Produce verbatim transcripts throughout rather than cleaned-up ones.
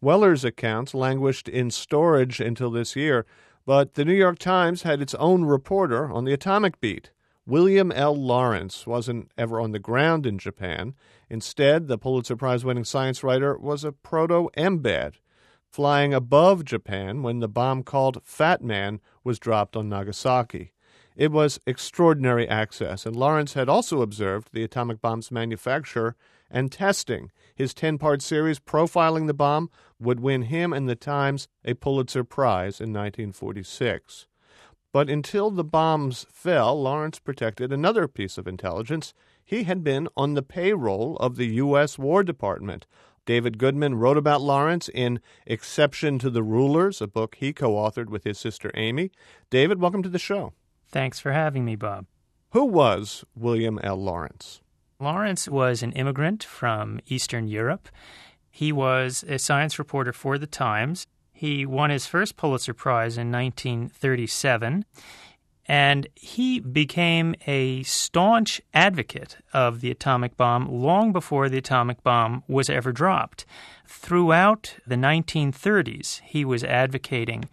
Weller's accounts languished in storage until this year, but the New York Times had its own reporter on the atomic beat. William L. Lawrence wasn't ever on the ground in Japan. Instead, the Pulitzer Prize-winning science writer was a proto-embed, flying above Japan when the bomb called Fat Man was dropped on Nagasaki. It was extraordinary access, and Lawrence had also observed the atomic bomb's manufacture and testing. His ten-part series profiling the bomb would win him and the Times a Pulitzer Prize in nineteen forty-six. But until the bombs fell, Lawrence protected another piece of intelligence. He had been on the payroll of the U S War Department. David Goodman wrote about Lawrence in Exception to the Rulers, a book he co-authored with his sister Amy. David, welcome to the show. Thanks for having me, Bob. Who was William L. Lawrence? Lawrence was an immigrant from Eastern Europe. He was a science reporter for the Times. He won his first Pulitzer Prize in nineteen thirty-seven, and he became a staunch advocate of the atomic bomb long before the atomic bomb was ever dropped. Throughout the nineteen thirties, he was advocating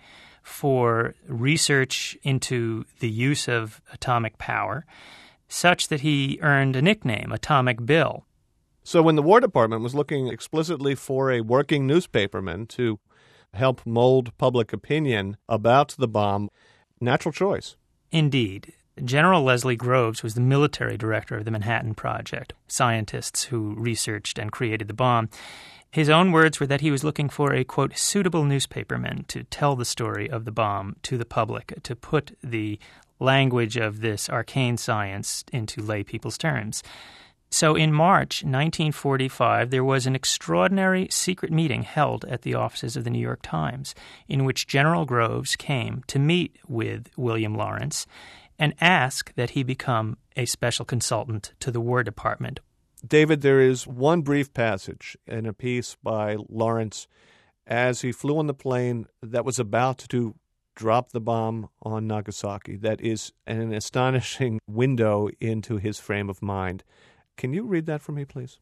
for research into the use of atomic power, such that he earned a nickname, Atomic Bill. So when the War Department was looking explicitly for a working newspaperman to help mold public opinion about the bomb, natural choice. Indeed. General Leslie Groves was the military director of the Manhattan Project, scientists who researched and created the bomb. His own words were that he was looking for a, quote, suitable newspaperman to tell the story of the bomb to the public, to put the language of this arcane science into lay people's terms. So in March nineteen forty-five, there was an extraordinary secret meeting held at the offices of the New York Times in which General Groves came to meet with William Lawrence and ask that he become a special consultant to the War Department. David, there is one brief passage in a piece by Lawrence as he flew on the plane that was about to drop the bomb on Nagasaki. That is an astonishing window into his frame of mind. Can you read that for me, please?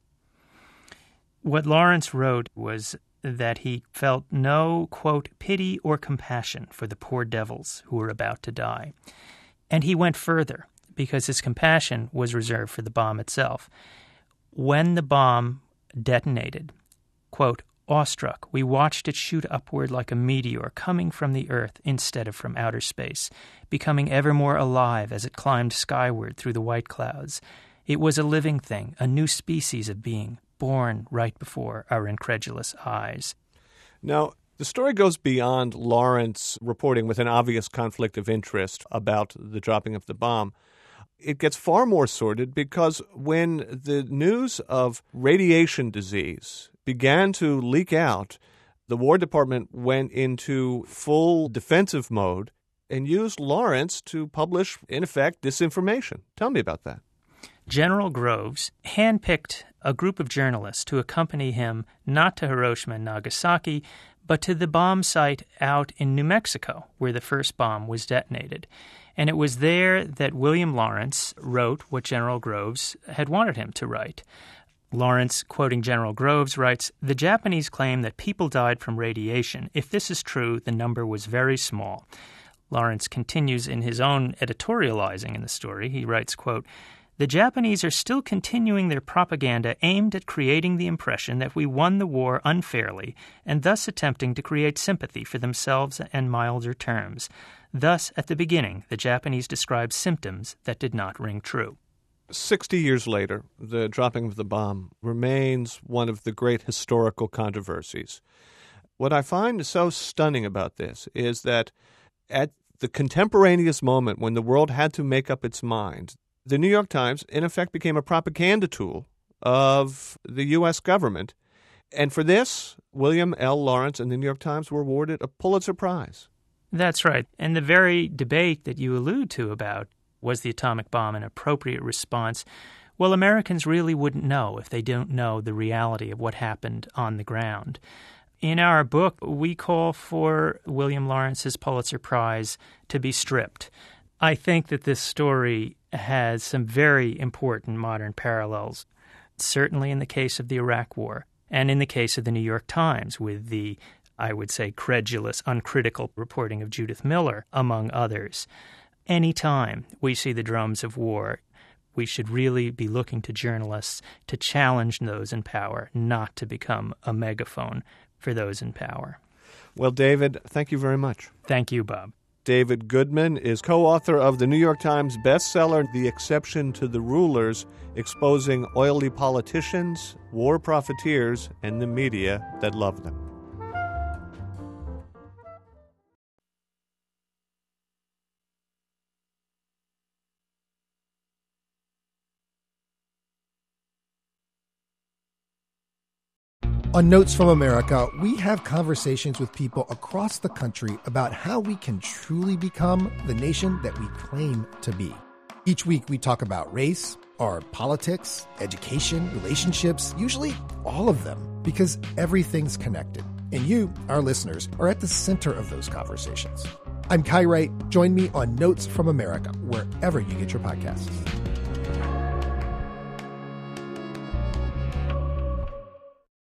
What Lawrence wrote was that he felt no, quote, pity or compassion for the poor devils who were about to die. And he went further because his compassion was reserved for the bomb itself. When the bomb detonated, quote, awestruck, we watched it shoot upward like a meteor coming from the earth instead of from outer space, becoming ever more alive as it climbed skyward through the white clouds. It was a living thing, a new species of being, born right before our incredulous eyes. Now, the story goes beyond Lawrence reporting with an obvious conflict of interest about the dropping of the bomb. It gets far more sordid because when the news of radiation disease began to leak out, the War Department went into full defensive mode and used Lawrence to publish, in effect, disinformation. Tell me about that. General Groves handpicked a group of journalists to accompany him not to Hiroshima and Nagasaki, but to the bomb site out in New Mexico, where the first bomb was detonated. And it was there that William Lawrence wrote what General Groves had wanted him to write. Lawrence, quoting General Groves, writes, "The Japanese claim that people died from radiation. If this is true, the number was very small." Lawrence continues in his own editorializing in the story. He writes, quote, "The Japanese are still continuing their propaganda aimed at creating the impression that we won the war unfairly and thus attempting to create sympathy for themselves and milder terms. Thus, at the beginning, the Japanese described symptoms that did not ring true." Sixty years later, the dropping of the bomb remains one of the great historical controversies. What I find so stunning about this is that at the contemporaneous moment when the world had to make up its mind, the New York Times, in effect, became a propaganda tool of the U S government. And for this, William L. Lawrence and the New York Times were awarded a Pulitzer Prize. That's right. And the very debate that you allude to about was the atomic bomb an appropriate response, well, Americans really wouldn't know if they don't know the reality of what happened on the ground. In our book, we call for William Lawrence's Pulitzer Prize to be stripped. I think that this story has some very important modern parallels, certainly in the case of the Iraq War. And in the case of the New York Times, with the, I would say, credulous, uncritical reporting of Judith Miller, among others. Anytime we see the drums of war, we should really be looking to journalists to challenge those in power, not to become a megaphone for those in power. Well, David, thank you very much. Thank you, Bob. David Goodman is co-author of the New York Times bestseller, The Exception to the Rulers, exposing oily politicians, war profiteers, and the media that love them. On Notes from America, we have conversations with people across the country about how we can truly become the nation that we claim to be. Each week we talk about race, our politics, education, relationships, usually all of them, because everything's connected. And you, our listeners, are at the center of those conversations. I'm Kai Wright. Join me on Notes from America, wherever you get your podcasts.